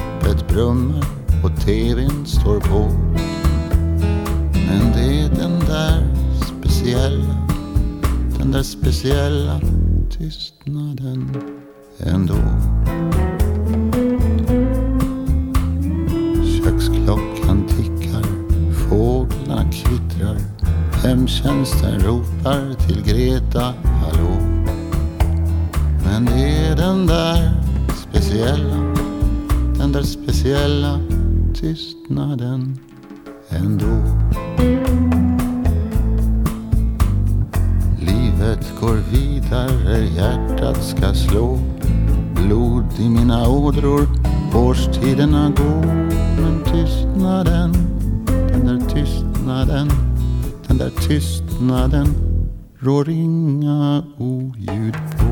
Kaffekoppet brummar och tvn står på. Men det är den där speciella tystnaden ändå. Köksklockan tickar, fåglarna kvittrar, hemtjänsten ropar till Greta, hallå. Men det är den där speciella tystnaden ändå. Livet går vidare, hjärtat ska slå, blod i mina ådror, årstiderna går. Men tystnaden, den där tystnaden rår inga oljud på.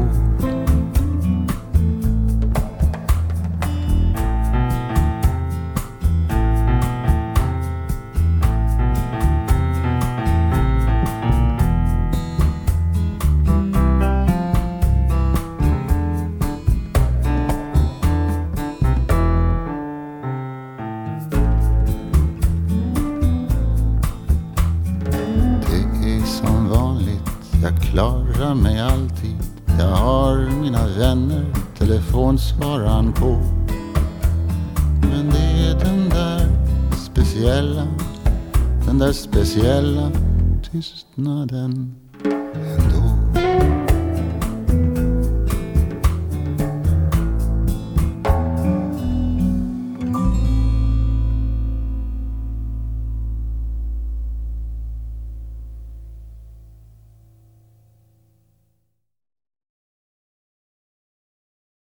Jag klarar mig alltid, jag har mina vänner, telefonsvararen på. Men det är den där speciella tystnaden ändå.